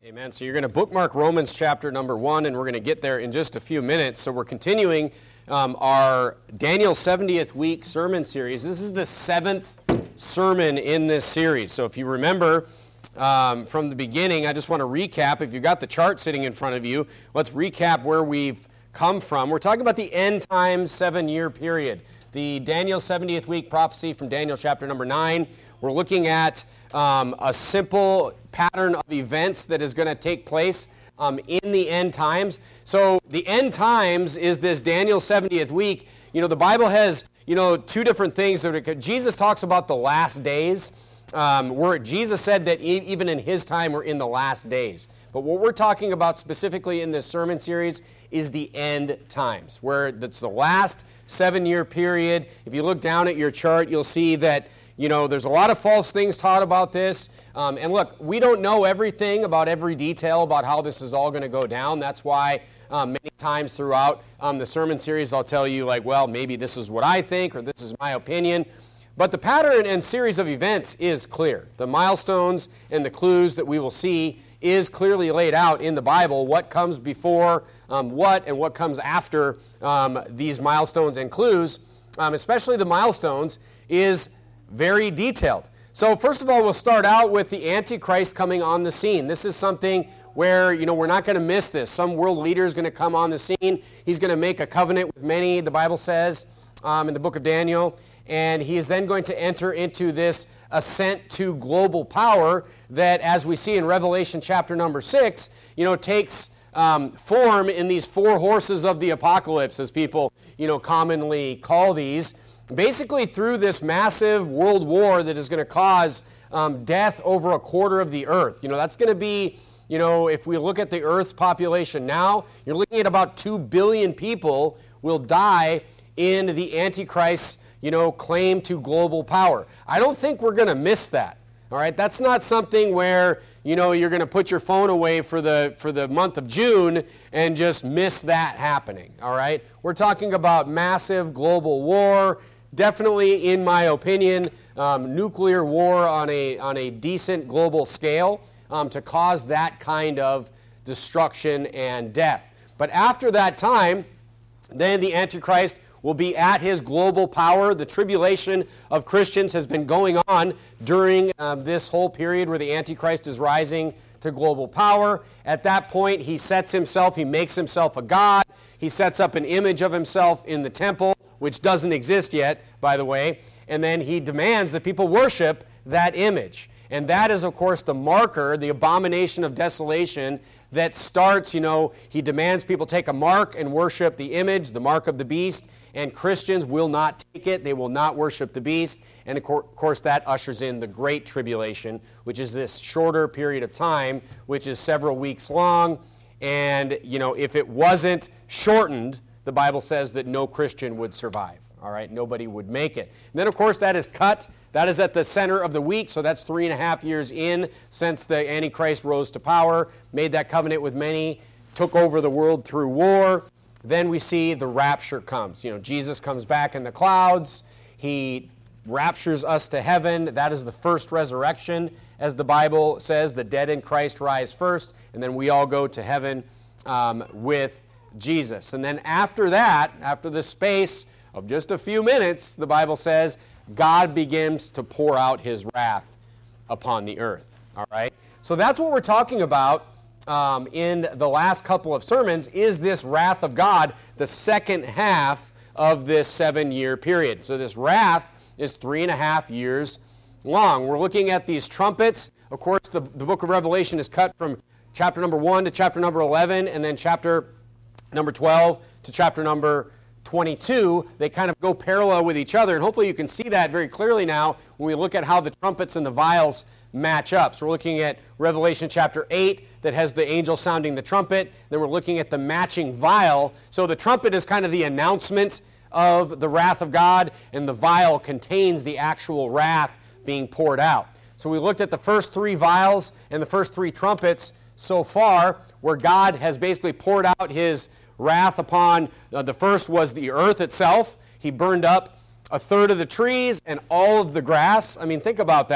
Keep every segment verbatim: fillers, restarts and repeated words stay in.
Amen. So you're going to bookmark Romans chapter number one, and we're going to get there in just a few minutes. So we're continuing um, our Daniel seventieth week sermon series. This is the seventh sermon in this series. So if you remember um, from the beginning, I just want to recap. If you've got the chart sitting in front of you, let's recap where we've come from. We're talking about the end times seven-year period. The Daniel seventieth week prophecy from Daniel chapter number nine. We're looking at um, a simple pattern of events that is going to take place um, in the end times. So the end times is this Daniel seventieth week. You know, the Bible has, you know, two different things. Jesus talks about the last days, um, where Jesus said that e- even in his time we're in the last days. But what we're talking about specifically in this sermon series is the end times, where that's the last seven-year period. If you look down at your chart, you'll see that You know, there's a lot of false things taught about this. Um, and look, we don't know everything about every detail about how this is all going to go down. That's why um, many times throughout um, the sermon series, I'll tell you, like, well, maybe this is what I think or this is my opinion. But the pattern and series of events is clear. The milestones and the clues that we will see is clearly laid out in the Bible. What comes before um, what and what comes after um, these milestones and clues, um, especially the milestones, is very detailed. So first of all, we'll start out with the Antichrist coming on the scene. This is something where, you know, we're not going to miss this. Some world leader is going to come on the scene. He's going to make a covenant with many, the Bible says, um, in the book of Daniel. And he is then going to enter into this ascent to global power that, as we see in Revelation chapter number six, you know, takes um, form in these four horses of the apocalypse, as people, you know, commonly call these. Basically, through this massive world war that is going to cause um, death over a quarter of the earth. You know, that's going to be, you know, if we look at the earth's population now, you're looking at about two billion people will die in the Antichrist's, you know, claim to global power. I don't think we're going to miss that. All right, that's not something where, you know, you're going to put your phone away for the for the month of June and just miss that happening. All right, we're talking about massive global war. Definitely, in my opinion, um, nuclear war on a on a decent global scale um, to cause that kind of destruction and death. But after that time, then the Antichrist will be at his global power. The tribulation of Christians has been going on during um, this whole period where the Antichrist is rising to global power. At that point, he sets himself, he makes himself a god. He sets up an image of himself in the temple, which doesn't exist yet, by the way, and then he demands that people worship that image. And that is, of course, the marker, the abomination of desolation that starts, you know, he demands people take a mark and worship the image, the mark of the beast, and Christians will not take it. They will not worship the beast. And, of course, that ushers in the Great Tribulation, which is this shorter period of time, which is several weeks long. And, you know, if it wasn't shortened, the Bible says that no Christian would survive. All right, nobody would make it. And then, of course, that is cut. That is at the center of the week, so that's three and a half years in since the Antichrist rose to power, made that covenant with many, took over the world through war. Then we see the rapture comes. You know, Jesus comes back in the clouds. He raptures us to heaven. That is the first resurrection, as the Bible says. The dead in Christ rise first, and then we all go to heaven um, with Jesus. And then after that, after the space of just a few minutes, the Bible says, God begins to pour out his wrath upon the earth. All right? So that's what we're talking about um, in the last couple of sermons, is this wrath of God, the second half of this seven-year period. So this wrath is three and a half years long. We're looking at these trumpets. Of course, the, the book of Revelation is cut from chapter number one to chapter number eleven, and then chapter number twelve to chapter number twenty-two. They kind of go parallel with each other, and hopefully you can see that very clearly now when we look at how the trumpets and the vials match up. So we're looking at Revelation chapter eight that has the angel sounding the trumpet. Then we're looking at the matching vial. So the trumpet is kind of the announcement of the wrath of God, and the vial contains the actual wrath being poured out. So we looked at the first three vials and the first three trumpets so far, where God has basically poured out his wrath upon, uh, the first was the earth itself. He burned up a third of the trees and all of the grass. I mean, think about that.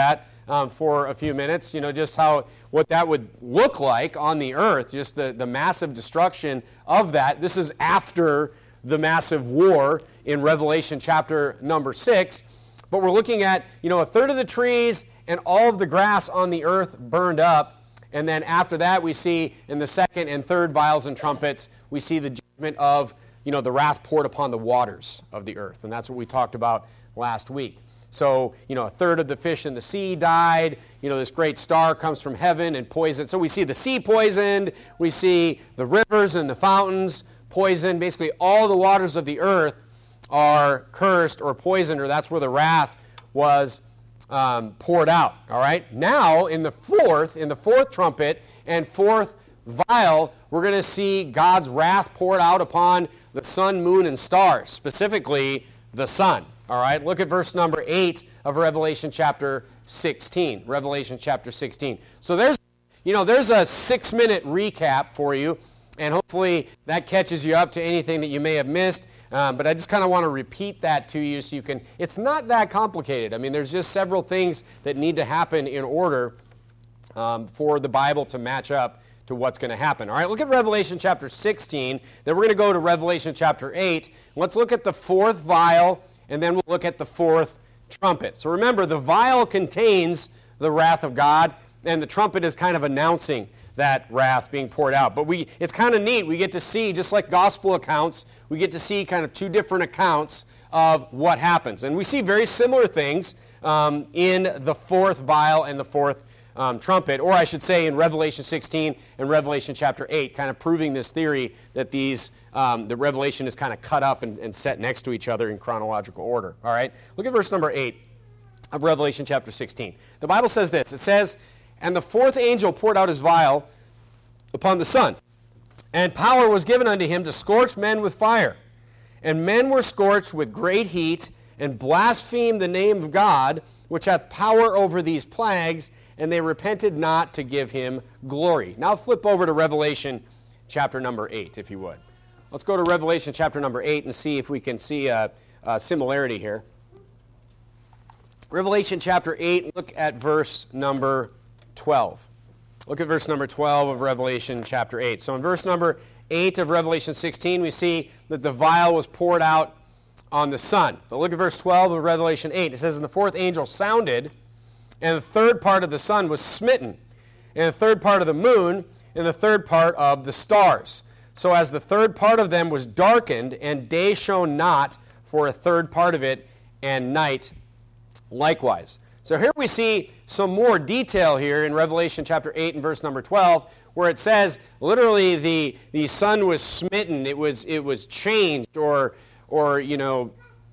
um, for a few minutes, you know, just how, what that would look like on the earth, just the, the massive destruction of that. This is after the massive war in Revelation chapter number six. But we're looking at, you know, a third of the trees and all of the grass on the earth burned up. And then after that, we see in the second and third vials and trumpets, we see the judgment of, you know, the wrath poured upon the waters of the earth. And that's what we talked about last week. So, you know, a third of the fish in the sea died. You know, this great star comes from heaven and poisoned. So we see the sea poisoned. We see the rivers and the fountains poisoned. Basically, all the waters of the earth are cursed or poisoned, or that's where the wrath was um, poured out. All right. Now, in the fourth, in the fourth trumpet and fourth vial, we're going to see God's wrath poured out upon the sun, moon, and stars, specifically the sun. All right, look at verse number eight of Revelation chapter sixteen. Revelation chapter sixteen. So there's, you know, there's a six-minute recap for you, and hopefully that catches you up to anything that you may have missed. Um, but I just kind of want to repeat that to you so you can, it's not that complicated. I mean, there's just several things that need to happen in order um, for the Bible to match up to what's going to happen. All right, look at Revelation chapter sixteen. Then we're going to go to Revelation chapter eight. Let's look at the fourth vial, and then we'll look at the fourth trumpet. So remember, the vial contains the wrath of God, and the trumpet is kind of announcing that wrath being poured out. But we, it's kind of neat. We get to see, just like gospel accounts, we get to see kind of two different accounts of what happens. And we see very similar things um, in the fourth vial and the fourth Um, trumpet, or I should say in Revelation sixteen and Revelation chapter eight, kind of proving this theory that these, um, the Revelation is kind of cut up and, and set next to each other in chronological order. All right, look at verse number eight of Revelation chapter sixteen. The Bible says this. It says, "And the fourth angel poured out his vial upon the sun, and power was given unto him to scorch men with fire. And men were scorched with great heat, and blasphemed the name of God, which hath power over these plagues, and they repented not to give him glory." Now flip over to Revelation chapter number eight, if you would. Let's go to Revelation chapter number eight and see if we can see a, a similarity here. Revelation chapter eight, look at verse number twelve. Look at verse number twelve of Revelation chapter eight. So in verse number eight of Revelation sixteen, we see that the vial was poured out on the sun. But look at verse twelve of Revelation eight. It says, "And the fourth angel sounded, and the third part of the sun was smitten, and the third part of the moon, and the third part of the stars. So as the third part of them was darkened, and day shone not for a third part of it, and night likewise." So here we see some more detail here in Revelation chapter eight and verse number twelve, where it says literally the, the sun was smitten, it was it was changed or or you know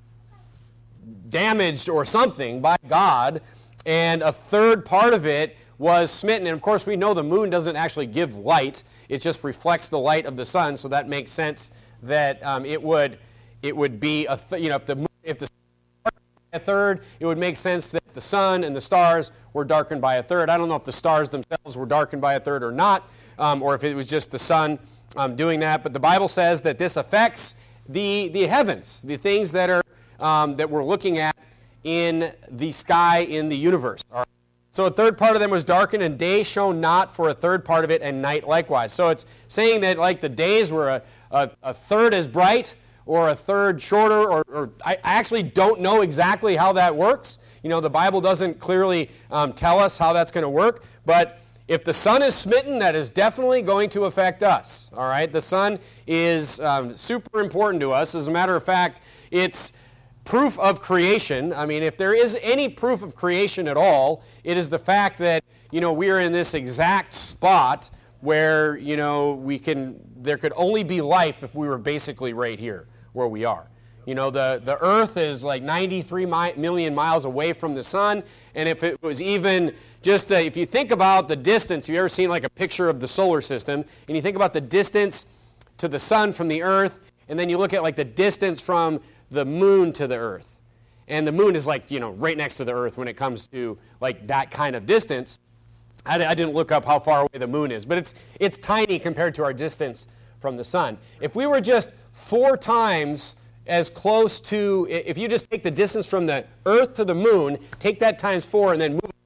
damaged or something by God. And a third part of it was smitten. And of course, we know the moon doesn't actually give light. It just reflects the light of the sun. So that makes sense that um, it would it would be, a th- you know, if the if the sun by a third, it would make sense that the sun and the stars were darkened by a third. I don't know if the stars themselves were darkened by a third or not, um, or if it was just the sun um, doing that. But the Bible says that this affects the, the heavens, the things that are um, that we're looking at in the sky, in the universe. All right. So a third part of them was darkened, and day shone not for a third part of it, and night likewise. So it's saying that like the days were a, a, a third as bright, or a third shorter, or, or I actually don't know exactly how that works. You know, the Bible doesn't clearly um, tell us how that's going to work, but if the sun is smitten, that is definitely going to affect us. All right, the sun is um, super important to us. As a matter of fact, it's proof of creation. I mean, if there is any proof of creation at all, it is the fact that, you know, we are in this exact spot where, you know, we can, there could only be life if we were basically right here where we are. You know, the, the Earth is like ninety-three mi- million miles away from the sun, and if it was even just, a, if you think about the distance, you've ever seen like a picture of the solar system, and you think about the distance to the sun from the Earth, and then you look at like the distance from the moon to the Earth. And the moon is like, you know, right next to the Earth when it comes to like that kind of distance. I, I didn't look up how far away the moon is, but it's it's tiny compared to our distance from the sun. If we were just four times as close to, if you just take the distance from the Earth to the moon, take that times four and then move it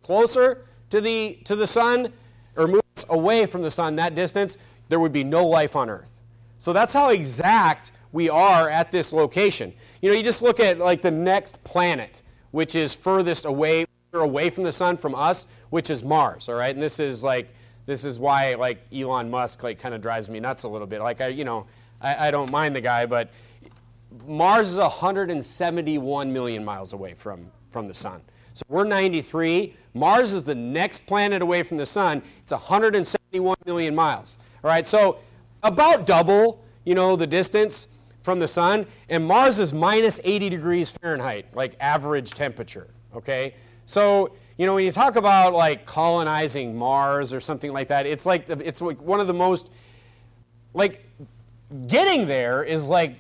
closer to the, to the sun or move us away from the sun that distance, there would be no life on Earth. So that's how exact we are at this location. You know, you just look at like the next planet, which is furthest away, away from the sun from us, which is Mars, all right? And this is like, this is why like Elon Musk like kind of drives me nuts a little bit. Like I, you know, I, I don't mind the guy, but Mars is one hundred seventy-one million miles away from, from the sun. So we're ninety-three. Mars is the next planet away from the sun. It's one hundred seventy-one million miles. All right, so about double, you know, the distance from the sun. And Mars is minus eighty degrees Fahrenheit, like average temperature, okay? So, you know, when you talk about like colonizing Mars or something like that, it's like, it's like one of the most, like, getting there is like,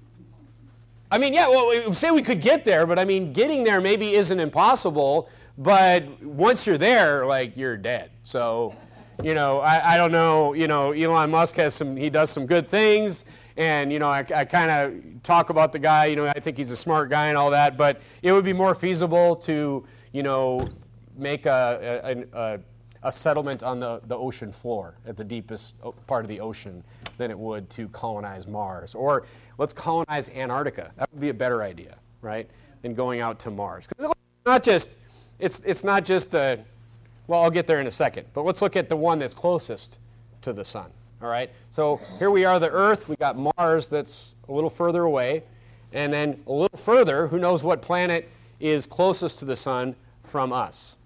I mean, yeah, well, we say we could get there, but I mean, getting there maybe isn't impossible, but once you're there, like, you're dead. So, you know, I, I don't know, you know, Elon Musk has some, he does some good things, and, you know, I, I kind of talk about the guy, you know, I think he's a smart guy and all that, but it would be more feasible to, you know, make a, a, a, a settlement on the, the ocean floor at the deepest part of the ocean than it would to colonize Mars. Or let's colonize Antarctica. That would be a better idea, right, than going out to Mars. 'Cause it's not just, it's, it's not just the, well, I'll get there in a second, but let's look at the one that's closest to the sun, all right? So here we are, the Earth. We got Mars that's a little further away, and then a little further, who knows what planet is closest to the sun from us?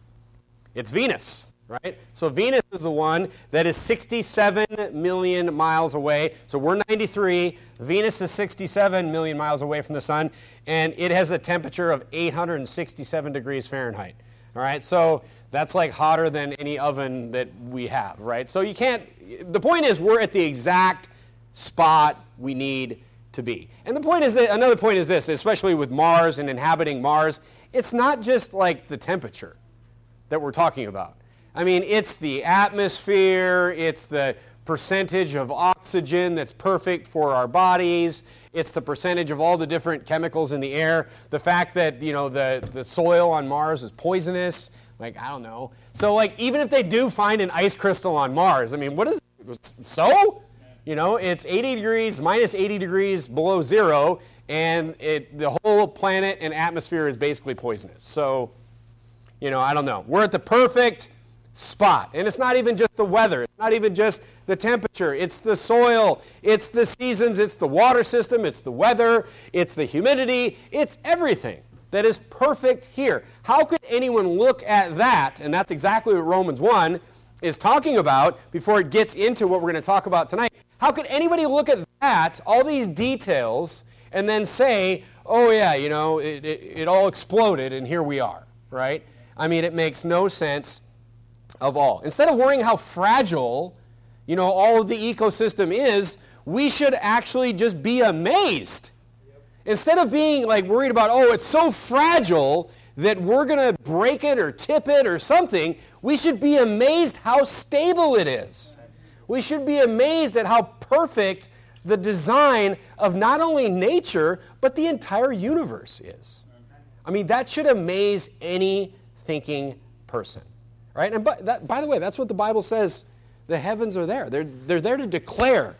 It's Venus. Right? So Venus is the one that is sixty-seven million miles away. So we're ninety-three. Venus is sixty-seven million miles away from the sun, and it has a temperature of eight hundred sixty-seven degrees Fahrenheit. All right? So that's like hotter than any oven that we have, right? So you can't, the point is we're at the exact spot we need to be. And the point is that, another point is this, especially with Mars and inhabiting Mars, it's not just like the temperature that we're talking about. I mean, it's the atmosphere, it's the percentage of oxygen that's perfect for our bodies, it's the percentage of all the different chemicals in the air, the fact that, you know, the, the soil on Mars is poisonous, like, I don't know. So, like, even if they do find an ice crystal on Mars, I mean, what is it? So? You know, it's eighty degrees, minus eighty degrees below zero, and it, the whole planet and atmosphere is basically poisonous. So, you know, I don't know. We're at the perfect spot. And it's not even just the weather. It's not even just the temperature. It's the soil. It's the seasons. It's the water system. It's the weather. It's the humidity. It's everything that is perfect here. How could anyone look at that? And that's exactly what Romans one is talking about before it gets into what we're going to talk about tonight. How could anybody look at that, all these details, and then say, oh yeah, you know, it, it, it all exploded and here we are, right? I mean, it makes no sense of all. Instead of worrying how fragile, you know, all of the ecosystem is, we should actually just be amazed. Yep. Instead of being like worried about, oh, it's so fragile that we're going to break it or tip it or something, we should be amazed how stable it is. We should be amazed at how perfect the design of not only nature, but the entire universe is. I mean, that should amaze any thinking person. Right? And by, that, by the way, that's what the Bible says. The heavens are there. They're, they're there to declare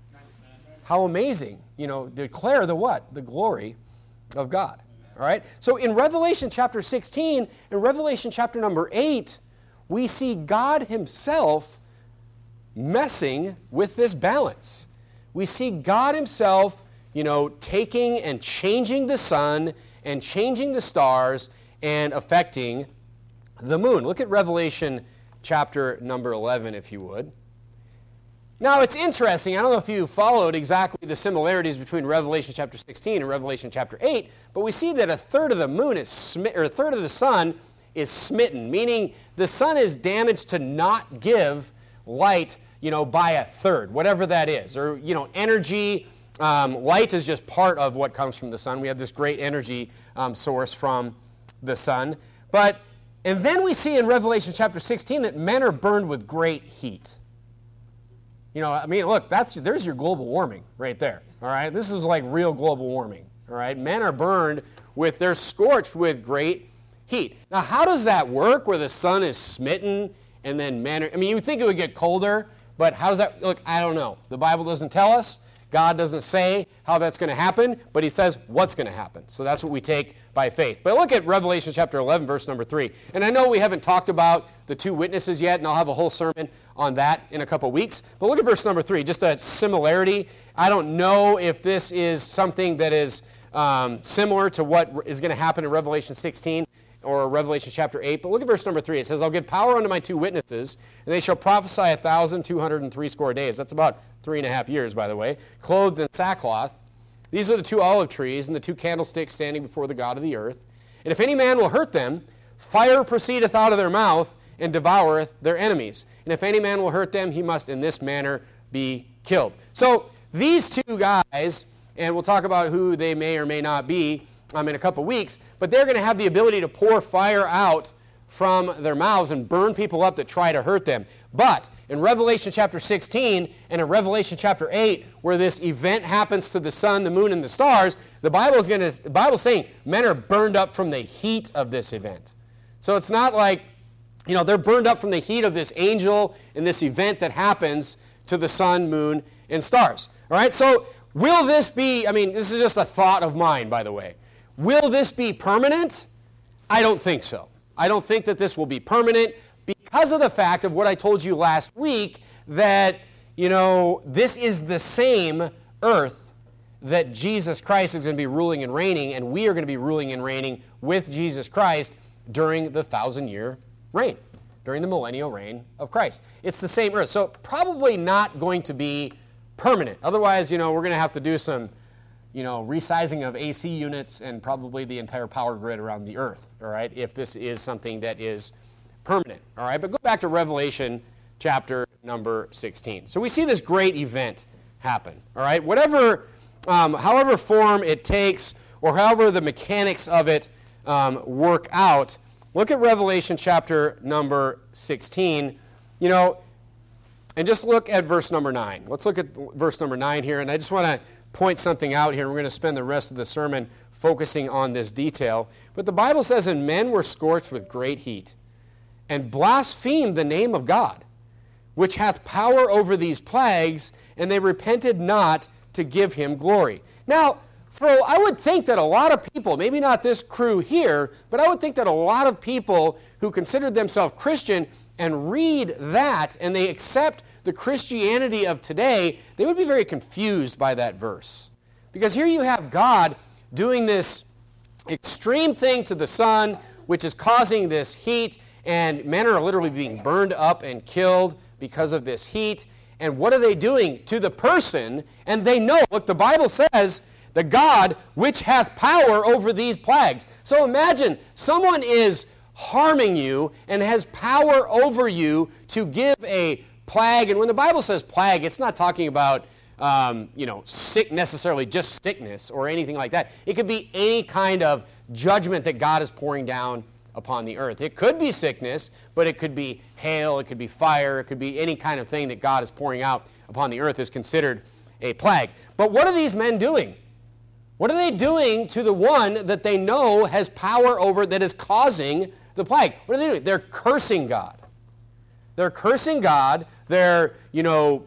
how amazing, you know, declare the what? The glory of God. All right? So in Revelation chapter sixteen, in Revelation chapter number eight, we see God himself messing with this balance. We see God himself, you know, taking and changing the sun and changing the stars and affecting the moon. Look at Revelation chapter number eleven, if you would. Now, it's interesting. I don't know if you followed exactly the similarities between Revelation chapter sixteen and Revelation chapter eight, but we see that a third of the moon is smitten, or a third of the sun is smitten, meaning the sun is damaged to not give light, you know, by a third, whatever that is. Or, you know, energy, um, light is just part of what comes from the sun. We have this great energy um, source from the sun. But And then we see in Revelation chapter sixteen that men are burned with great heat. You know, I mean, look, that's there's your global warming right there, all right? This is like real global warming, all right? Men are burned with, they're scorched with great heat. Now, how does that work where the sun is smitten and then men are, I mean, you would think it would get colder, but how does that look? I don't know. The Bible doesn't tell us. God doesn't say how that's going to happen, but he says what's going to happen. So that's what we take by faith. But look at Revelation chapter eleven, verse number three. And I know we haven't talked about the two witnesses yet, and I'll have a whole sermon on that in a couple weeks. But look at verse number three, just a similarity. I don't know if this is something that is um, similar to what is going to happen in Revelation sixteen or Revelation chapter eight. But look at verse number three. It says, I'll give power unto my two witnesses, and they shall prophesy a thousand two hundred and three score days. That's about three and a half years, by the way, clothed in sackcloth. These are the two olive trees and the two candlesticks standing before the God of the earth. And if any man will hurt them, fire proceedeth out of their mouth and devoureth their enemies. And if any man will hurt them, he must in this manner be killed. So these two guys, and we'll talk about who they may or may not be um, in a couple weeks, but they're going to have the ability to pour fire out from their mouths and burn people up that try to hurt them. But in Revelation chapter sixteen and in Revelation chapter eight, where this event happens to the sun, the moon, and the stars, the Bible is going to the Bible's saying men are burned up from the heat of this event. So it's not like, you know, they're burned up from the heat of this angel and this event that happens to the sun, moon, and stars. All right, so will this be, I mean, this is just a thought of mine, by the way. Will this be permanent? I don't think so. I don't think that this will be permanent because of the fact of what I told you last week that, you know, this is the same earth that Jesus Christ is going to be ruling and reigning, and we are going to be ruling and reigning with Jesus Christ during the thousand-year reign, during the millennial reign of Christ. It's the same earth, so probably not going to be permanent. Otherwise, you know, we're going to have to do some, you know, resizing of A C units and probably the entire power grid around the earth, all right, if this is something that is permanent, all right? But go back to Revelation chapter number sixteen. So we see this great event happen, all right? Whatever, um, however form it takes or however the mechanics of it um, work out, look at Revelation chapter number sixteen, you know, and just look at verse number nine. Let's look at verse number nine here, and I just want to point something out here. We're going to spend the rest of the sermon focusing on this detail. But the Bible says, and men were scorched with great heat, and blasphemed the name of God, which hath power over these plagues, and they repented not to give him glory. Now, for, I would think that a lot of people, maybe not this crew here, but I would think that a lot of people who considered themselves Christian and read that, and they accept the Christianity of today, they would be very confused by that verse. Because here you have God doing this extreme thing to the sun, which is causing this heat, and men are literally being burned up and killed because of this heat. And what are they doing to the person? And they know, look, the Bible says, the God which hath power over these plagues. So imagine someone is harming you and has power over you to give a plague. And when the Bible says plague, it's not talking about um, you know, sick necessarily just sickness or anything like that. It could be any kind of judgment that God is pouring down upon the earth. It could be sickness, but it could be hail, it could be fire, it could be any kind of thing that God is pouring out upon the earth is considered a plague. But what are these men doing? What are they doing to the one that they know has power over, that is causing the plague? What are they doing? They're cursing God. They're cursing God. They're, you know,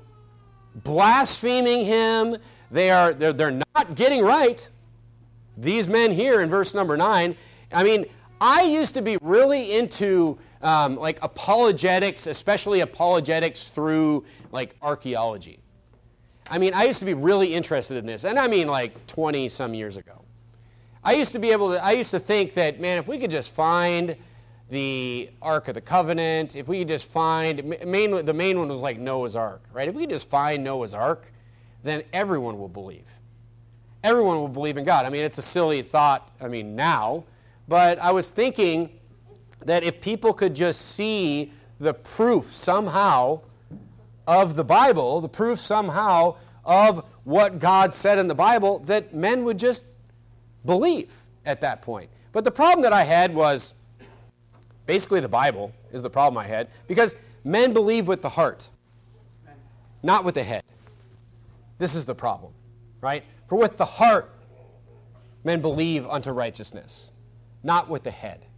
blaspheming him. They are, they're, they're not getting right. These men here in verse number nine, I mean, I used to be really into um, like apologetics, especially apologetics through like archaeology. I mean, I used to be really interested in this, and I mean like twenty some years ago. I used to be able to, I used to think that, man, if we could just find the Ark of the Covenant, if we could just find, main, the main one was like Noah's Ark, right? If we could just find Noah's Ark, then everyone will believe. Everyone will believe in God. I mean, it's a silly thought, I mean, now, but I was thinking that if people could just see the proof somehow of the Bible, the proof somehow of what God said in the Bible, that men would just believe at that point. But the problem that I had was, basically the Bible is the problem I had, because men believe with the heart, not with the head. This is the problem, right? For with the heart men believe unto righteousness, not with the head.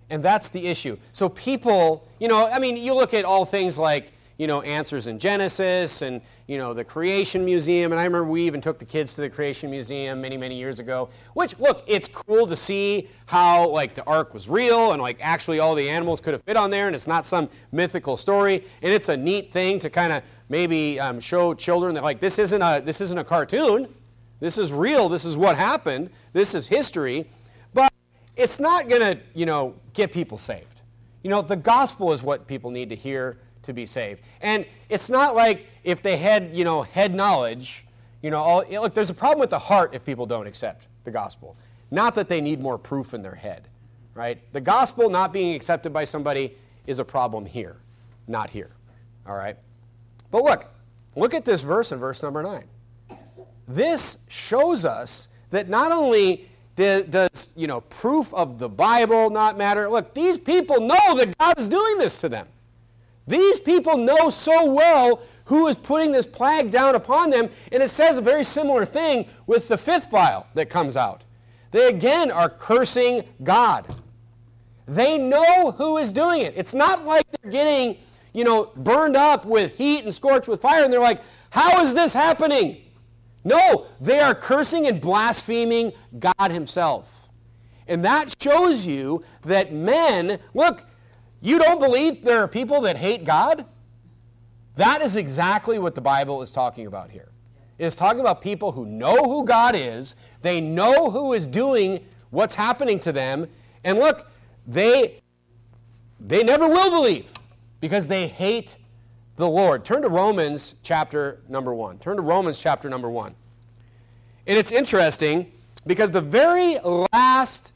And that's the issue. So people, you know, I mean, you look at all things like, you know, Answers in Genesis and, you know, the Creation Museum. And I remember we even took the kids to the Creation Museum many, many years ago. Which, look, it's cool to see how, like, the ark was real and, like, actually all the animals could have fit on there and it's not some mythical story. And it's a neat thing to kind of maybe um, show children that, like, this isn't a this isn't a cartoon. This is real. This is what happened. This is history. But it's not going to, you know, get people saved. You know, the gospel is what people need to hear to be saved. And it's not like if they had, you know, head knowledge, you know, all, look, there's a problem with the heart if people don't accept the gospel. Not that they need more proof in their head, right? The gospel not being accepted by somebody is a problem here, not here, all right? But look, look at this verse in verse number nine. This shows us that not only does, you know, proof of the Bible not matter, look, these people know that God is doing this to them. These people know so well who is putting this plague down upon them, and it says a very similar thing with the fifth vial that comes out. They again are cursing God. They know who is doing it. It's not like they're getting, you know, burned up with heat and scorched with fire, and they're like, how is this happening? No, they are cursing and blaspheming God himself. And that shows you that men, look, you don't believe there are people that hate God? That is exactly what the Bible is talking about here. It is talking about people who know who God is, they know who is doing what's happening to them, and look, they, they never will believe because they hate the Lord. Turn to Romans chapter number one. Turn to Romans chapter number one. And it's interesting because the very last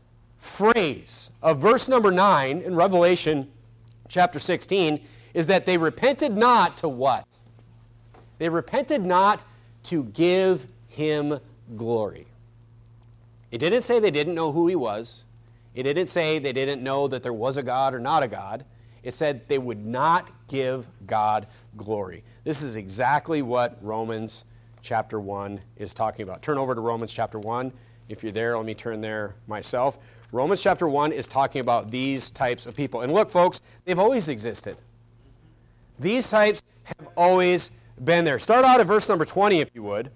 phrase of verse number nine in Revelation chapter sixteen is that they repented not to what? They repented not to give him glory. It didn't say they didn't know who he was. It didn't say they didn't know that there was a God or not a God. It said they would not give God glory. This is exactly what Romans chapter one is talking about. Turn over to Romans chapter one. If you're there, let me turn there myself. Romans chapter one is talking about these types of people. And look, folks, they've always existed. These types have always been there. Start out at verse number twenty, if you would.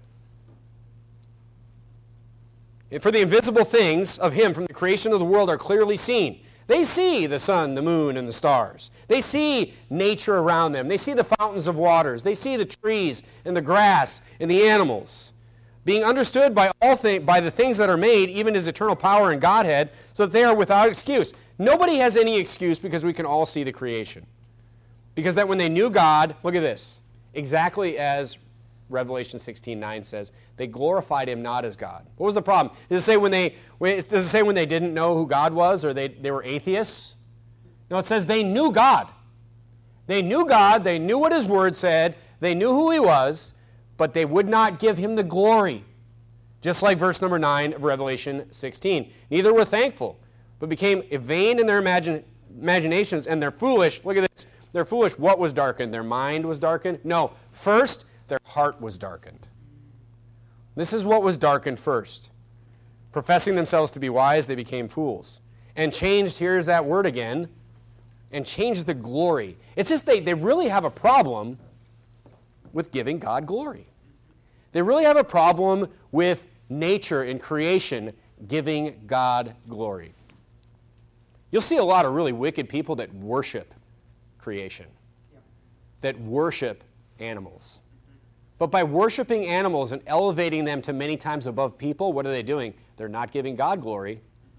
For the invisible things of him from the creation of the world are clearly seen. They see the sun, the moon, and the stars. They see nature around them. They see the fountains of waters. They see the trees and the grass and the animals, being understood by all things, by the things that are made, even his eternal power and Godhead, so that they are without excuse. Nobody has any excuse because we can all see the creation. Because that when they knew God, look at this, exactly as Revelation sixteen nine says, they glorified him not as God. What was the problem? Does it say when they does it say when they didn't know who God was or they, they were atheists? No, it says they knew God. They knew God, they knew what his word said, they knew who he was, but they would not give him the glory. Just like verse number nine of Revelation sixteen. Neither were thankful, but became vain in their imagine, imaginations, and they're foolish. Look at this. They're foolish. What was darkened? Their mind was darkened? No. First, their heart was darkened. This is what was darkened first. Professing themselves to be wise, they became fools. And changed, here's that word again, and changed the glory. It's just they, they really have a problem with giving God glory. They really have a problem with nature and creation giving God glory. You'll see a lot of really wicked people that worship creation, that worship animals. But by worshiping animals and elevating them to many times above people, what are they doing? They're not giving God glory.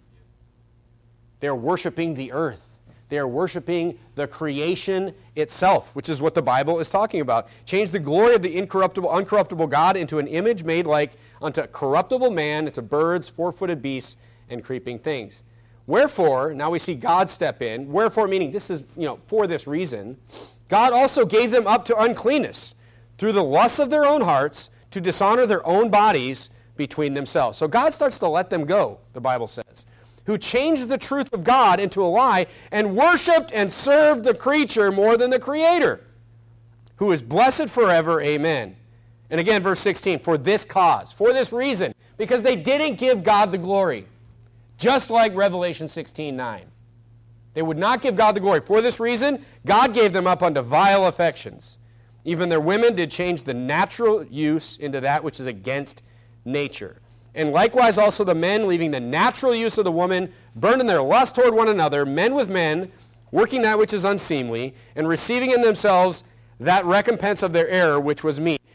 They're worshiping the earth. They are worshiping the creation itself, which is what the Bible is talking about. Change the glory of the incorruptible, uncorruptible God into an image made like unto corruptible man, into birds, four-footed beasts, and creeping things. Wherefore, now we see God step in. Wherefore, meaning this is, you know, for this reason, God also gave them up to uncleanness through the lusts of their own hearts to dishonor their own bodies between themselves. So God starts to let them go, the Bible says, who changed the truth of God into a lie and worshiped and served the creature more than the Creator, who is blessed forever. Amen. And again, verse sixteen, for this cause, for this reason, because they didn't give God the glory, just like Revelation sixteen nine. They would not give God the glory. For this reason, God gave them up unto vile affections. Even their women did change the natural use into that which is against nature. And likewise also the men, leaving the natural use of the woman, burned in their lust toward one another, men with men, working that which is unseemly, and receiving in themselves that recompense of their error which was meet.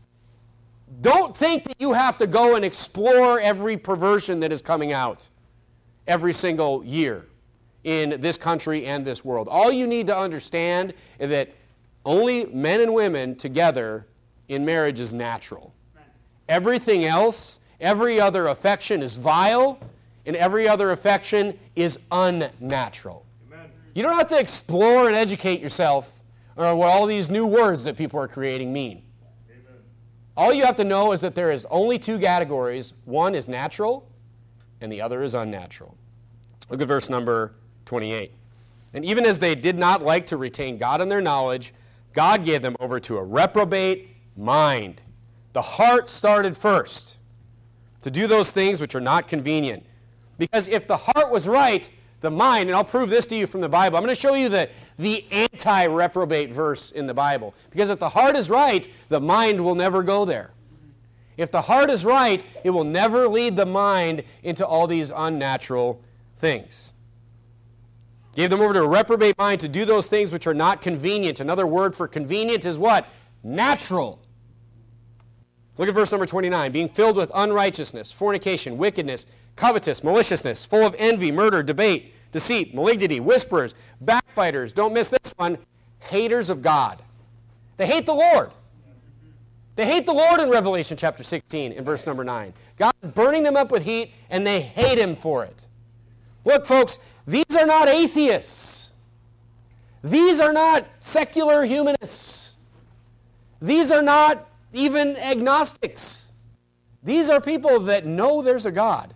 Don't think that you have to go and explore every perversion that is coming out every single year in this country and this world. All you need to understand is that only men and women together in marriage is natural. Everything else, every other affection is vile, and every other affection is unnatural. Amen. You don't have to explore and educate yourself on what all these new words that people are creating mean. Amen. All you have to know is that there is only two categories. One is natural, and the other is unnatural. Look at verse number twenty-eight. And even as they did not like to retain God in their knowledge, God gave them over to a reprobate mind. The heart started first to do those things which are not convenient. Because if the heart was right, the mind, and I'll prove this to you from the Bible. I'm going to show you the, the anti-reprobate verse in the Bible. Because if the heart is right, the mind will never go there. If the heart is right, it will never lead the mind into all these unnatural things. Gave them over to a reprobate mind to do those things which are not convenient. Another word for convenient is what? Natural. Look at verse number twenty-nine. Being filled with unrighteousness, fornication, wickedness, covetous, maliciousness, full of envy, murder, debate, deceit, malignity, whisperers, backbiters. Don't miss this one. Haters of God. They hate the Lord. They hate the Lord in Revelation chapter sixteen in verse number nine. God's burning them up with heat, and they hate Him for it. Look, folks, these are not atheists. These are not secular humanists. These are not even agnostics. These are people that know there's a God,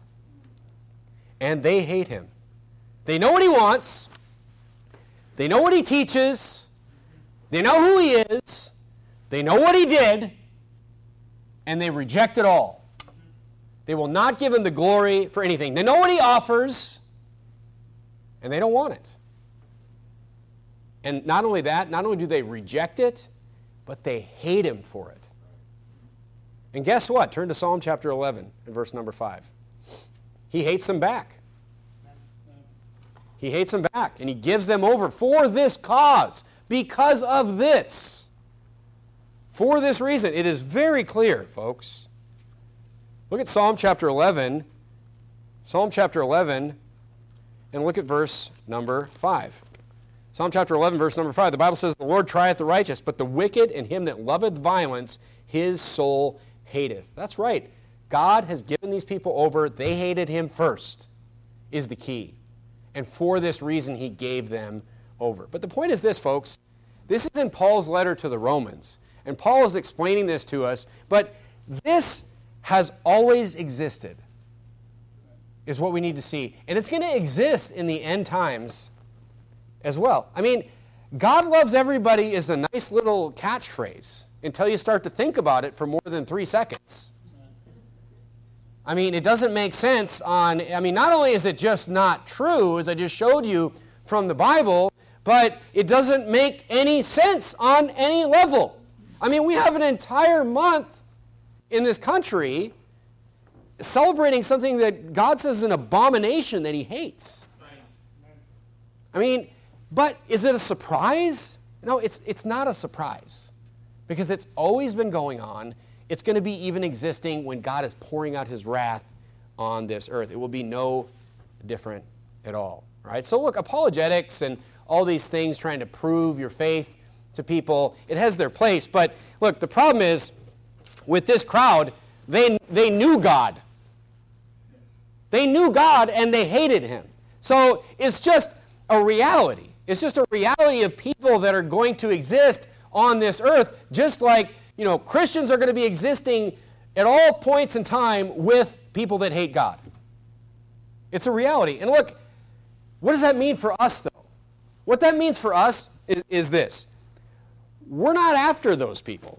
and they hate Him. They know what He wants. They know what He teaches. They know who He is. They know what He did, and they reject it all. They will not give Him the glory for anything. They know what He offers, and they don't want it. And not only that, not only do they reject it, but they hate Him for it. And guess what? Turn to Psalm chapter eleven and verse number five. He hates them back. He hates them back, and He gives them over for this cause, because of this. For this reason. It is very clear, folks. Look at Psalm chapter eleven. Psalm chapter eleven, and look at verse number five. Psalm chapter eleven, verse number five. The Bible says, the Lord trieth the righteous, but the wicked and him that loveth violence, his soul hateth. That's right. God has given these people over. They hated Him first, is the key. And for this reason, He gave them over. But the point is this, folks. This is in Paul's letter to the Romans. And Paul is explaining this to us. But this has always existed, is what we need to see. And it's going to exist in the end times as well. I mean, God loves everybody is a nice little catchphrase until you start to think about it for more than three seconds. I mean, it doesn't make sense on, I mean, not only is it just not true, as I just showed you from the Bible, but it doesn't make any sense on any level. I mean, we have an entire month in this country celebrating something that God says is an abomination that He hates. I mean, but is it a surprise? No, it's it's not a surprise, because it's always been going on. It's going to be even existing when God is pouring out His wrath on this earth. It will be no different at all. Right? So look, apologetics and all these things trying to prove your faith to people, it has their place. But look, the problem is with this crowd, they they knew God. They knew God and they hated Him. So it's just a reality. It's just a reality of people that are going to exist on this earth, just like, you know, Christians are going to be existing at all points in time with people that hate God. It's a reality. And look, what does that mean for us, though? What that means for us is, is this. We're not after those people.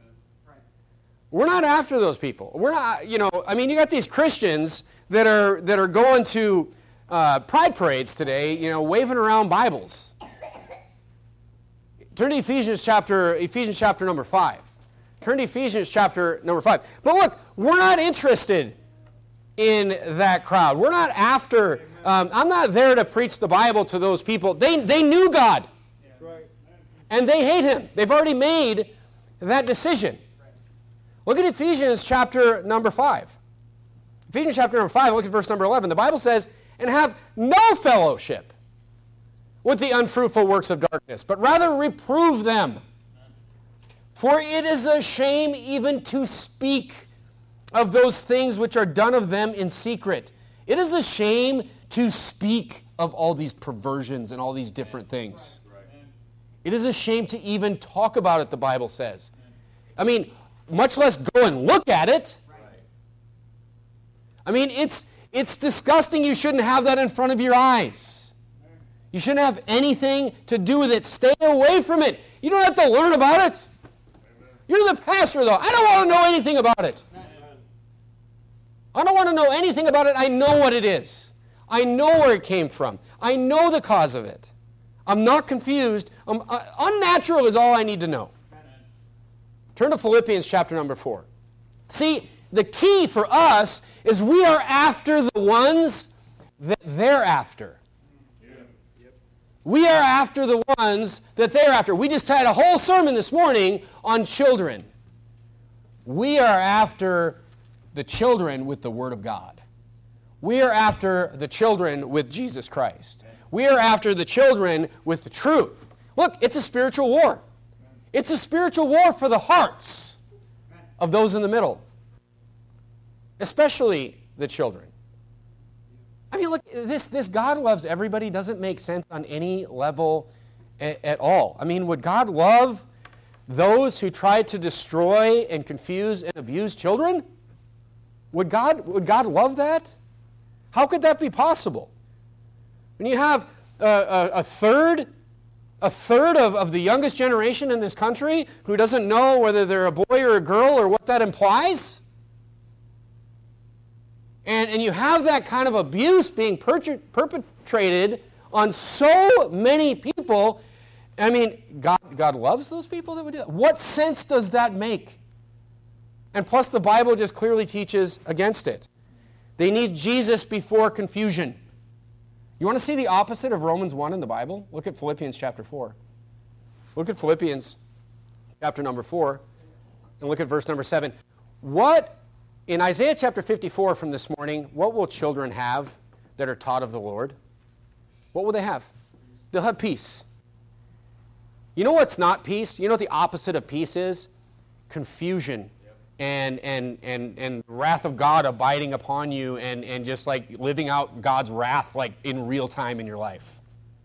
We're not after those people. We're not, you know, I mean, you got these Christians that are that are going to uh, pride parades today, you know, waving around Bibles. Turn to Ephesians chapter, Ephesians chapter number five. Turn to Ephesians chapter number five. But look, we're not interested in that crowd. We're not after, um, I'm not there to preach the Bible to those people. They, they knew God. And they hate him. They've already made that decision. Look at Ephesians chapter number five. Ephesians chapter number five, look at verse number eleven. The Bible says, and have no fellowship with the unfruitful works of darkness, but rather reprove them. For it is a shame even to speak of those things which are done of them in secret. It is a shame to speak of all these perversions and all these different things. It is a shame to even talk about it, the Bible says. I mean, much less go and look at it. I mean, it's, it's disgusting. You shouldn't have that in front of your eyes. You shouldn't have anything to do with it. Stay away from it. You don't have to learn about it. You're the pastor, though. I don't want to know anything about it. I don't want to know anything about it. I know what it is. I know where it came from. I know the cause of it. I'm not confused. Um, uh, unnatural is all I need to know. Turn to Philippians chapter number four. See, the key for us is we are after the ones that they're after. We are after the ones that they're after. We just had a whole sermon this morning on children. We are after the children with the Word of God. We are after the children with Jesus Christ. We are after the children with the truth. Look, it's a spiritual war. It's a spiritual war for the hearts of those in the middle, especially the children. I mean, look, this, this God loves everybody doesn't make sense on any level a, at all. I mean, would God love those who try to destroy and confuse and abuse children? Would God, would God love that? How could that be possible? When you have a, a, a third, a third of, of the youngest generation in this country who doesn't know whether they're a boy or a girl or what that implies, and, and you have that kind of abuse being pertre- perpetrated on so many people, I mean, God, God loves those people that would do that. What sense does that make? And plus, the Bible just clearly teaches against it. They need Jesus before confusion. You want to see the opposite of Romans one in the Bible? Look at Philippians chapter four. Look at Philippians chapter number four, and look at verse number seven. What, in Isaiah chapter fifty-four from this morning, what will children have that are taught of the Lord? What will they have? They'll have peace. You know what's not peace? You know what the opposite of peace is? Confusion. And, and, and, and the wrath of God abiding upon you and, and just like living out God's wrath like in real time in your life.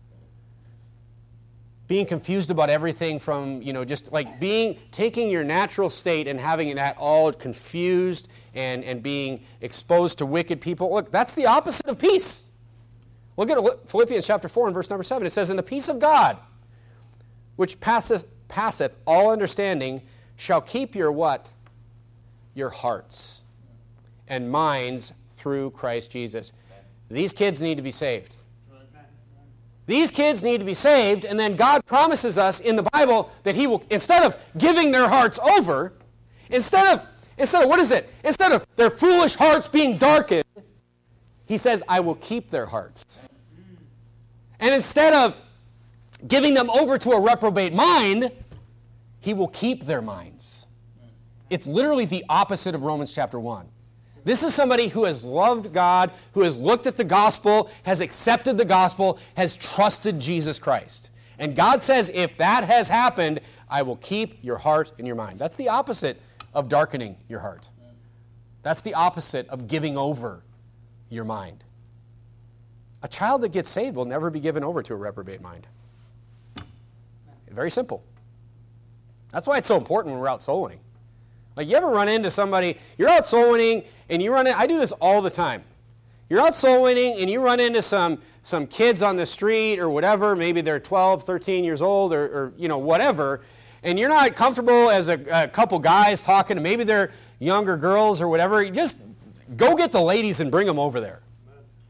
Being confused about everything from, you know, just like being, taking your natural state and having that all confused and, and being exposed to wicked people. Look, that's the opposite of peace. Look at Philippians chapter four and verse number seven. It says, "And the peace of God, which passeth, passeth all understanding, shall keep your" what? "Your hearts and minds through Christ Jesus." These kids need to be saved. These kids need to be saved, and then God promises us in the Bible that He will, instead of giving their hearts over, instead of, instead of, what is it? Instead of their foolish hearts being darkened, He says, "I will keep their hearts." And instead of giving them over to a reprobate mind, He will keep their minds. It's literally the opposite of Romans chapter one. This is somebody who has loved God, who has looked at the gospel, has accepted the gospel, has trusted Jesus Christ. And God says, if that has happened, I will keep your heart and your mind. That's the opposite of darkening your heart. That's the opposite of giving over your mind. A child that gets saved will never be given over to a reprobate mind. Very simple. That's why it's so important when we're out soul winning. Like, you ever run into somebody, you're out soul winning, and you run in, I do this all the time. You're out soul winning, and you run into some, some kids on the street or whatever, maybe they're twelve, thirteen years old or, or you know, whatever, and you're not comfortable as a, a couple guys talking to, maybe they're younger girls or whatever. You just go get the ladies and bring them over there.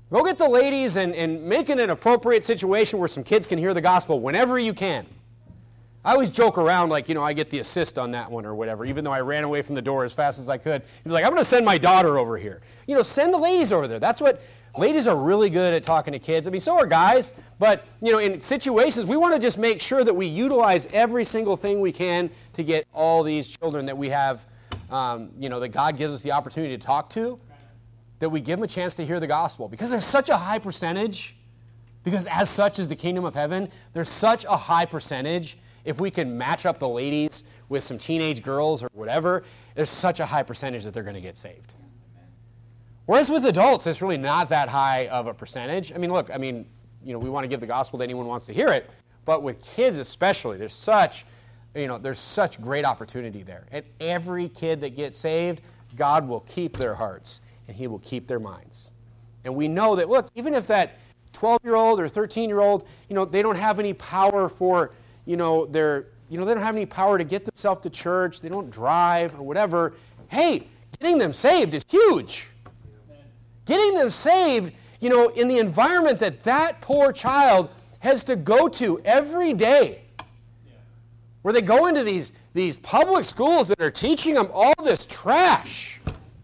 Go get the ladies and, and make it an appropriate situation where some kids can hear the gospel whenever you can. I always joke around like, you know, I get the assist on that one or whatever, even though I ran away from the door as fast as I could. He's like, I'm going to send my daughter over here. You know, send the ladies over there. That's what, ladies are really good at talking to kids. I mean, so are guys. But, you know, in situations, we want to just make sure that we utilize every single thing we can to get all these children that we have, um, you know, that God gives us the opportunity to talk to, that we give them a chance to hear the gospel. Because there's such a high percentage, because as such is the kingdom of heaven, there's such a high percentage. If we can match up the ladies with some teenage girls or whatever, there's such a high percentage that they're going to get saved. Whereas with adults, it's really not that high of a percentage. I mean, look, I mean, you know, we want to give the gospel to anyone who wants to hear it, but with kids especially, there's such, you know, there's such great opportunity there. And every kid that gets saved, God will keep their hearts and He will keep their minds. And we know that, look, even if that twelve-year-old or thirteen-year-old, you know, they don't have any power for, you know, they're, you know, they don't have any power to get themselves to church, they don't drive or whatever. Hey, getting them saved is huge. Amen. Getting them saved, you know, in the environment that that poor child has to go to every day, yeah. where they go into these, these public schools that are teaching them all this trash.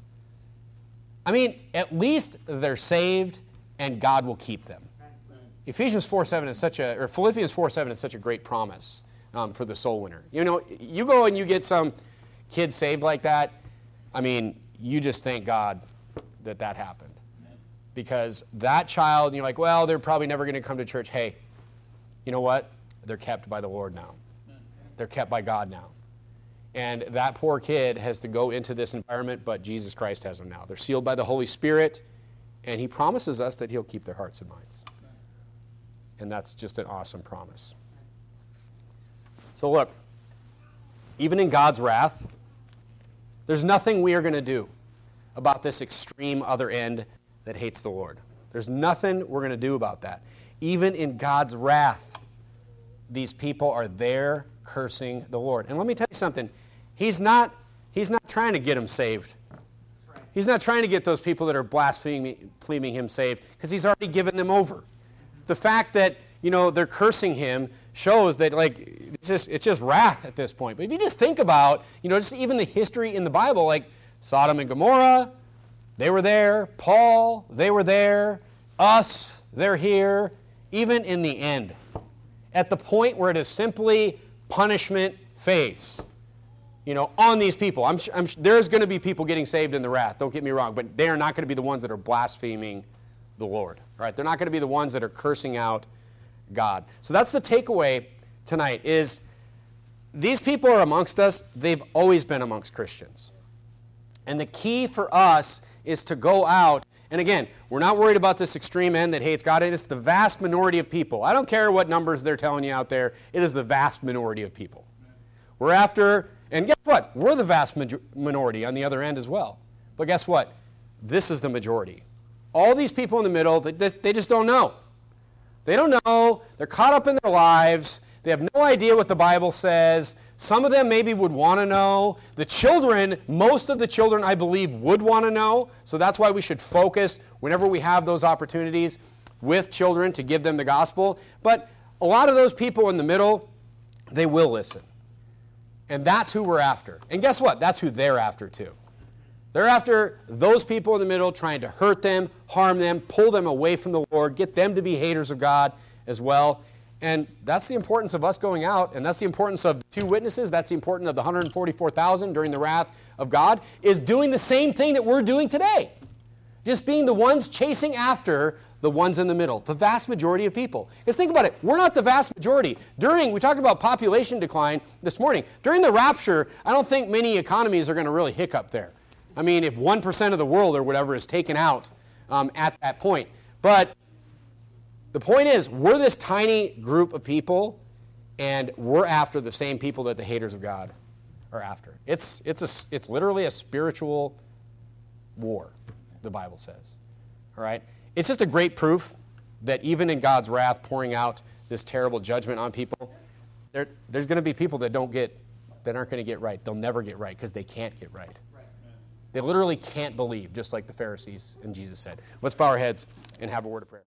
I mean, at least they're saved and God will keep them. Ephesians four seven is such a, or Philippians four seven is such a great promise um, for the soul winner. You know, you go and you get some kid saved like that, I mean, you just thank God that that happened. Because that child, you're like, well, they're probably never going to come to church. Hey, you know what? They're kept by the Lord now. They're kept by God now. And that poor kid has to go into this environment, but Jesus Christ has them now. They're sealed by the Holy Spirit, and He promises us that He'll keep their hearts and minds. And that's just an awesome promise. So look, even in God's wrath, there's nothing we are going to do about this extreme other end that hates the Lord. There's nothing we're going to do about that. Even in God's wrath, these people are there cursing the Lord. And let me tell you something. He's not, he's not trying to get them saved. He's not trying to get those people that are blaspheming blaspheming Him saved, because He's already given them over. The fact that, you know, they're cursing Him shows that, like, it's just, it's just wrath at this point. But if you just think about, you know, just even the history in the Bible, like Sodom and Gomorrah, they were there. Paul, they were there. Us, they're here. Even in the end, at the point where it is simply punishment phase, you know, on these people. I'm, I'm, there's going to be people getting saved in the wrath, don't get me wrong, but they are not going to be the ones that are blaspheming the Lord. Right? They're not going to be the ones that are cursing out God. So that's the takeaway tonight, is these people are amongst us. They've always been amongst Christians. And the key for us is to go out, and again, we're not worried about this extreme end that hates God. It is the vast minority of people. I don't care what numbers they're telling you out there. It is the vast minority of people. We're after, and guess what? We're the vast major- minority on the other end as well. But guess what? This is the majority. All these people in the middle, they, they just don't know. They don't know. They're caught up in their lives. They have no idea what the Bible says. Some of them maybe would want to know. The children, most of the children, I believe, would want to know. So that's why we should focus whenever we have those opportunities with children to give them the gospel. But a lot of those people in the middle, they will listen. And that's who we're after. And guess what? That's who they're after too. They're after those people in the middle, trying to hurt them, harm them, pull them away from the Lord, get them to be haters of God as well. And that's the importance of us going out, and that's the importance of the two witnesses, that's the importance of the one hundred forty-four thousand during the wrath of God, is doing the same thing that we're doing today. Just being the ones chasing after the ones in the middle, the vast majority of people. Because think about it, we're not the vast majority. During, we talked about population decline this morning. During the rapture, I don't think many economies are going to really hiccup there. I mean, if one percent of the world or whatever is taken out um, at that point. But the point is, we're this tiny group of people, and we're after the same people that the haters of God are after. It's, it's, a, it's literally a spiritual war, the Bible says. All right? It's just a great proof that even in God's wrath pouring out this terrible judgment on people, there, there's going to be people that don't get, that aren't going to get right. They'll never get right because they can't get right. They literally can't believe, just like the Pharisees and Jesus said. Let's bow our heads and have a word of prayer.